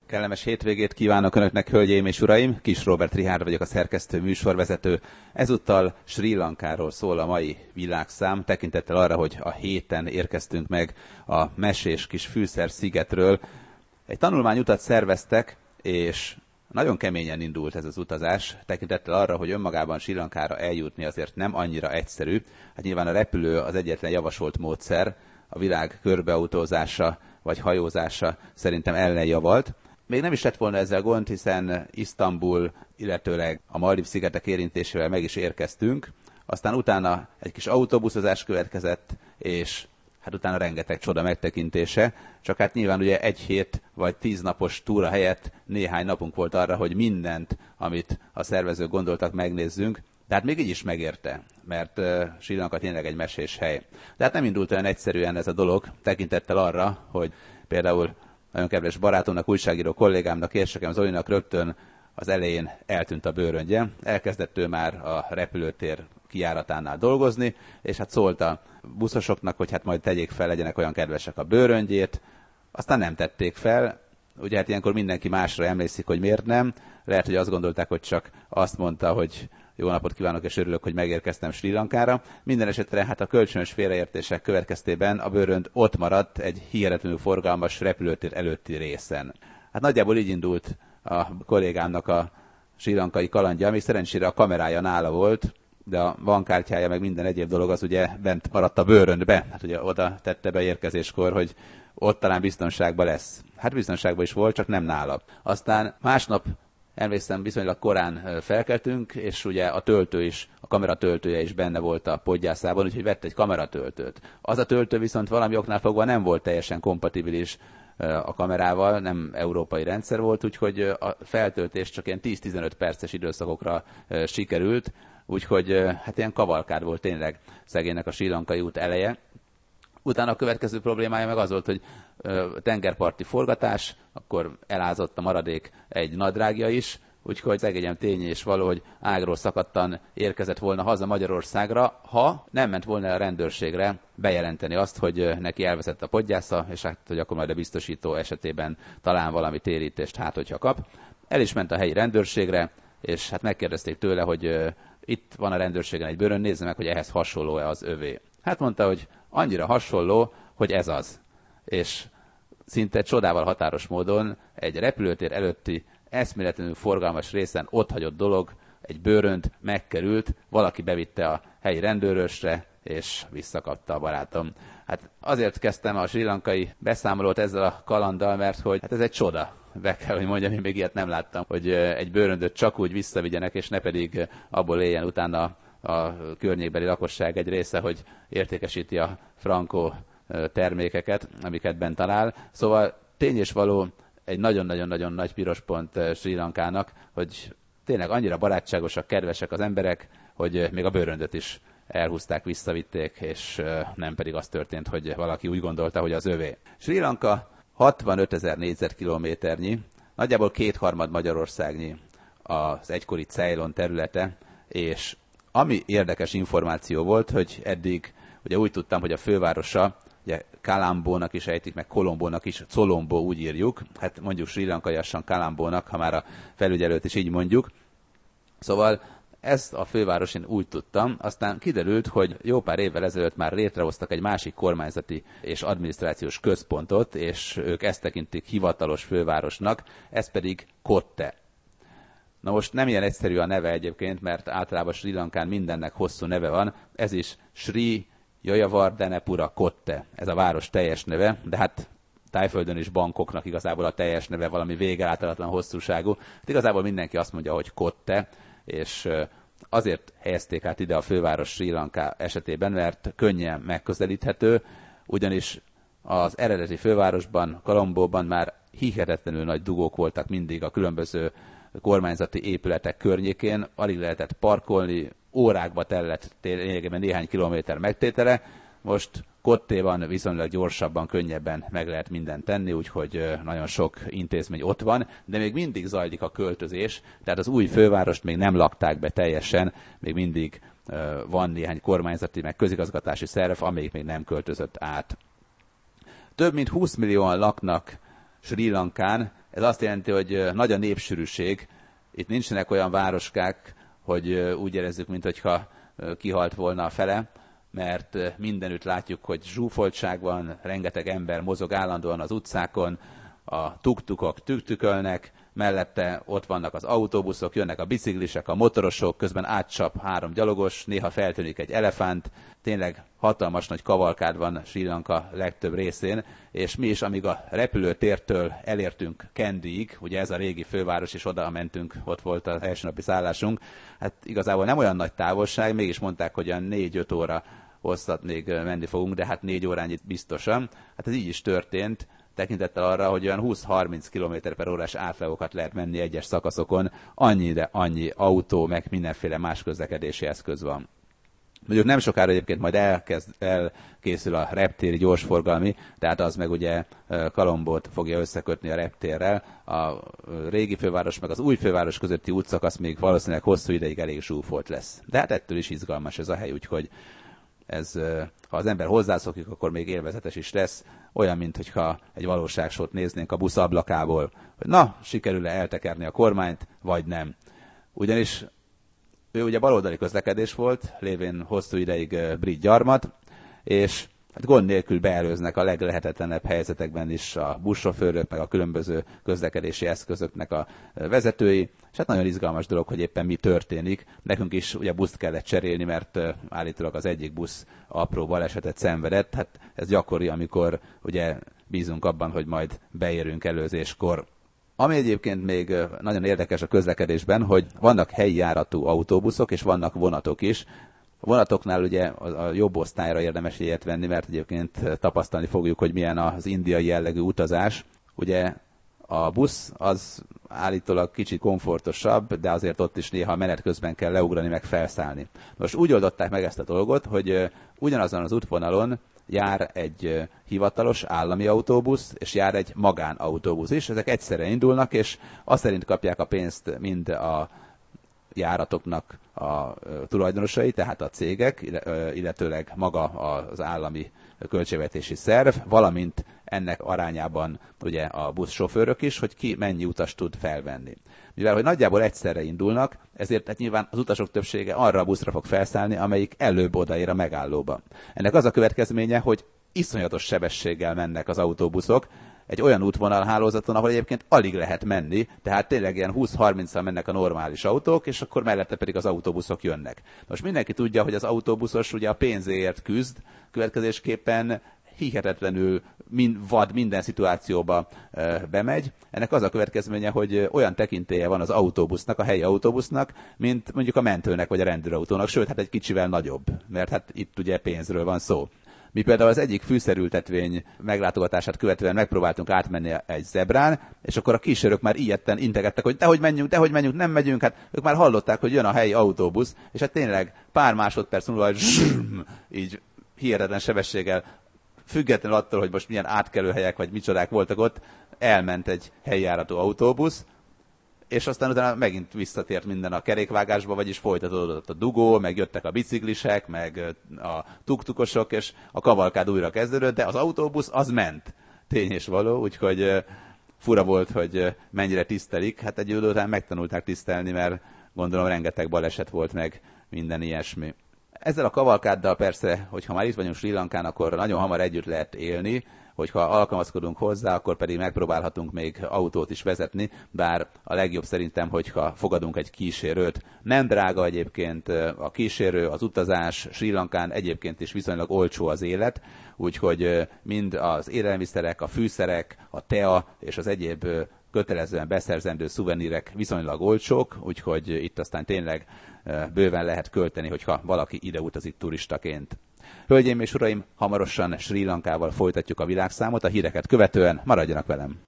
Kellemes hétvégét kívánok Önöknek, hölgyeim és uraim! Kis Róbert Richárd vagyok, a szerkesztő, műsorvezető. Ezúttal Srí Lankáról szól a mai világszám, tekintettel arra, hogy a héten érkeztünk meg a mesés kis fűszer-szigetről. Egy tanulmányutat szerveztek, és nagyon keményen indult ez az utazás, tekintettel arra, hogy önmagában Srí Lankára eljutni azért nem annyira egyszerű. Hát nyilván a repülő az egyetlen javasolt módszer, a világ körbeautózása vagy hajózása szerintem ellenjavalt. Még nem is lett volna ezzel gond, hiszen Isztambul, illetőleg a Maldív-szigetek érintésével meg is érkeztünk. Aztán utána egy kis autóbuszozás következett, és hát utána rengeteg csoda megtekintése. Csak hát nyilván ugye 1 hét vagy 10 napos túra helyett néhány napunk volt arra, hogy mindent, amit a szervezők gondoltak, megnézzünk. De hát még így is megérte, mert Srí Lanka tényleg egy mesés hely. De hát nem indult olyan egyszerűen ez a dolog, tekintettel arra, hogy például nagyon kedves barátomnak, újságíró kollégámnak, Érsekem Zolinak rögtön az elején eltűnt a bőröndje. Elkezdett ő már a repülőtér kijáratánál dolgozni, és hát szólt a buszosoknak, hogy hát majd tegyék fel, legyenek olyan kedvesek a bőröndjét. Aztán nem tették fel. Ugye hát ilyenkor mindenki másra emlékszik, hogy miért nem. Lehet, hogy azt gondolták, hogy csak azt mondta, hogy jó napot kívánok, és örülök, hogy megérkeztem Srí Lankára. Minden esetre hát a kölcsönös félreértések következtében a bőrönd ott maradt egy hihetetlenül forgalmas repülőtér előtti részen. Hát nagyjából így indult a kollégámnak a srí lankai kalandja, még szerencsére a kamerája nála volt, de a bankkártyája meg minden egyéb dolog az ugye bent maradt a bőröndbe. Hát ugye oda tette be érkezéskor, hogy ott talán biztonságban lesz. Hát biztonságban is volt, csak nem nála. Aztán másnap emlékszem, viszonylag korán felkeltünk, és ugye a töltő is, a kameratöltője is benne volt a podgyászában, úgyhogy vett egy kameratöltőt. Az a töltő viszont valami oknál fogva nem volt teljesen kompatibilis a kamerával, nem európai rendszer volt, úgyhogy a feltöltés csak ilyen 10-15 perces időszakokra sikerült, úgyhogy hát ilyen kavalkád volt tényleg szegénynek a srí lankai út eleje. Utána a következő problémája meg az volt, hogy tengerparti forgatás, akkor elázott a maradék egy nadrágja is, úgyhogy szegényem tény és való, hogy ágról szakadtan érkezett volna haza Magyarországra, ha nem ment volna a rendőrségre bejelenteni azt, hogy neki elveszett a podgyásza, és hát, hogy akkor majd a biztosító esetében talán valami térítést hát, hogyha kap. El is ment a helyi rendőrségre, és hát megkérdezték tőle, hogy itt van a rendőrségen egy bőrön, nézze meg, hogy ehhez hasonló-e az övé. Hát mondta, hogy annyira hasonló, hogy ez az. És szinte csodával határos módon egy repülőtér előtti eszméletlenül forgalmas részen otthagyott dolog, egy bőrönt megkerült, valaki bevitte a helyi rendőrösre, és visszakapta a barátom. Hát azért kezdtem a srí lankai beszámolót ezzel a kalanddal, mert hogy hát ez egy csoda. Be kell, hogy mondjam, én még ilyet nem láttam, hogy egy bőröndöt csak úgy visszavigyenek, és ne pedig abból éljen utána a környékbeli lakosság egy része, hogy értékesíti a frankó termékeket, amiket bent talál. Szóval tény és való egy nagyon-nagyon-nagyon nagy piros pont Srí Lankának, hogy tényleg annyira barátságosak, kedvesek az emberek, hogy még a bőröndöt is elhúzták, visszavitték, és nem pedig az történt, hogy valaki úgy gondolta, hogy az övé. Srí Lanka 65 000 négyzetkilométernyi, nagyjából 2/3 Magyarországnyi az egykori Ceylon területe, és ami érdekes információ volt, hogy eddig ugye úgy tudtam, hogy a fővárosa, ugye Colombo-nak is ejtik, meg Kolombónak is, Colombo úgy írjuk, hát mondjuk srí lankaiasan Colombo-nak, ha már a felügyelőt is így mondjuk. Szóval ezt a főváros én úgy tudtam, aztán kiderült, hogy jó pár évvel ezelőtt már létrehoztak egy másik kormányzati és adminisztrációs központot, és ők ezt tekintik hivatalos fővárosnak, ez pedig Kotte. Na most nem ilyen egyszerű a neve egyébként, mert általában Srí Lankán mindennek hosszú neve van, ez is Sri Jayawardenepura Kotte, ez a város teljes neve, de hát Tájföldön is Bangkoknak igazából a teljes neve valami végeláthatatlan hosszúságú. Hát igazából mindenki azt mondja, hogy Kotte, és azért helyezték át ide a főváros Srí Lanka esetében, mert könnyen megközelíthető, ugyanis az eredeti fővárosban, Kolombóban már hihetetlenül nagy dugók voltak mindig a különböző kormányzati épületek környékén, alig lehetett parkolni, órákba tellett lényegében néhány kilométer megtétele. Most Kottéban viszonylag gyorsabban, könnyebben meg lehet mindent tenni, úgyhogy nagyon sok intézmény ott van, de még mindig zajlik a költözés, tehát az új fővárost még nem lakták be teljesen, még mindig van néhány kormányzati, meg közigazgatási szerv, amelyik még nem költözött át. Több mint 20 millióan laknak Srí Lankán, Ez azt jelenti, hogy nagy a népsűrűség, itt nincsenek olyan városkák, hogy úgy érezzük, mintha kihalt volna a fele, mert mindenütt látjuk, hogy zsúfoltság van, rengeteg ember mozog állandóan az utcákon, a tuktukok tüktükölnek, mellette ott vannak az autóbuszok, jönnek a biciklisek, a motorosok, közben átcsap 3 gyalogos, néha feltűnik egy elefánt, tényleg hatalmas nagy kavalkád van Srí Lanka legtöbb részén, és mi is, amíg a repülőtértől elértünk Kandyig, ugye ez a régi főváros, és oda mentünk, ott volt az első napi szállásunk, hát igazából nem olyan nagy távolság, mégis mondták, hogy olyan 4-5 óra hosszat még menni fogunk, de hát 4 órányit biztosan. Hát ez így is történt, tekintettel arra, hogy olyan 20-30 km/h-s átlagokat lehet menni egyes szakaszokon, annyi autó, meg mindenféle más közlekedési eszköz van. Mondjuk nem sokára egyébként majd elkészül a reptéri gyorsforgalmi, tehát az meg ugye Kolombót fogja összekötni a reptérrel. A régi főváros meg az új főváros közötti útszakasz még valószínűleg hosszú ideig elég zsúfolt lesz. De hát ettől is izgalmas ez a hely, úgyhogy ez, ha az ember hozzászokik, akkor még élvezetes is lesz, olyan, mintha egy valóságsót néznénk a busz ablakából, hogy na, sikerül-e eltekerni a kormányt, vagy nem. Ugyanis ő ugye baloldali közlekedés volt, lévén hosszú ideig brit gyarmat, és hát gond nélkül beelőznek a leglehetetlenebb helyzetekben is a buszsofőrök, meg a különböző közlekedési eszközöknek a vezetői, és hát nagyon izgalmas dolog, hogy éppen mi történik. Nekünk is ugye buszt kellett cserélni, mert állítólag az egyik busz apró balesetet szenvedett. Hát ez gyakori, amikor ugye bízunk abban, hogy majd beérünk előzéskor. Ami egyébként még nagyon érdekes a közlekedésben, hogy vannak helyi járatú autóbuszok, és vannak vonatok is. A vonatoknál ugye a jobb osztályra érdemes ilyet venni, mert egyébként tapasztalni fogjuk, hogy milyen az indiai jellegű utazás. Ugye a busz az állítólag kicsit komfortosabb, de azért ott is néha menet közben kell leugrani, meg felszállni. Most úgy oldották meg ezt a dolgot, hogy ugyanazon az útvonalon jár egy hivatalos állami autóbusz, és jár egy magánautóbusz is. Ezek egyszerre indulnak, és azt szerint kapják a pénzt mind a járatoknak a tulajdonosai, tehát a cégek, illetőleg maga az állami költségvetési szerv, valamint ennek arányában ugye a buszsofőrök is, hogy ki mennyi utast tud felvenni. Mivel, hogy nagyjából egyszerre indulnak, ezért hát nyilván az utasok többsége arra a buszra fog felszállni, amelyik előbb odaér a megállóba. Ennek az a következménye, hogy iszonyatos sebességgel mennek az autóbuszok, egy olyan útvonalhálózaton, ahol egyébként alig lehet menni, tehát tényleg ilyen 20-30-al mennek a normális autók, és akkor mellette pedig az autóbuszok jönnek. Most mindenki tudja, hogy az autóbuszos ugye a pénzéért küzd, következésképpen hihetetlenül vad minden szituációba bemegy. Ennek az a következménye, hogy olyan tekintélye van az autóbusznak, a helyi autóbusznak, mint mondjuk a mentőnek vagy a rendőrautónak, sőt, hát egy kicsivel nagyobb, mert hát itt ugye pénzről van szó. Mi például az egyik fűszerültetvény meglátogatását követően megpróbáltunk átmenni egy zebrán, és akkor a kísérők már ijedten integettek, hogy dehogy menjünk, nem megyünk, hát ők már hallották, hogy jön a helyi autóbusz, és hát tényleg pár másodperc múlva így hihetetlen sebességgel, függetlenül attól, hogy most milyen átkelőhelyek vagy micsodák voltak ott, elment egy helyjáratú autóbusz, és aztán utána megint visszatért minden a kerékvágásba, vagyis folytatódott a dugó, meg jöttek a biciklisek, meg a tuktukosok, és a kavalkád újra kezdődött, de az autóbusz az ment. Tény és való, úgyhogy fura volt, hogy mennyire tisztelik. Hát egy idő után megtanulták tisztelni, mert gondolom rengeteg baleset volt meg minden ilyesmi. Ezzel a kavalkáddal persze, hogyha már itt vagyunk Srí Lankán, akkor nagyon hamar együtt lehet élni, hogyha alkalmazkodunk hozzá, akkor pedig megpróbálhatunk még autót is vezetni, bár a legjobb szerintem, hogyha fogadunk egy kísérőt. Nem drága egyébként a kísérő, az utazás, Srí Lankán egyébként is viszonylag olcsó az élet, úgyhogy mind az élelmiszerek, a fűszerek, a tea és az egyéb kötelezően beszerzendő szuvenírek viszonylag olcsók, úgyhogy itt aztán tényleg bőven lehet költeni, hogyha valaki ide utazik turistaként. Hölgyeim és uraim, hamarosan Srí Lankával folytatjuk a világszámot, a híreket követően maradjanak velem!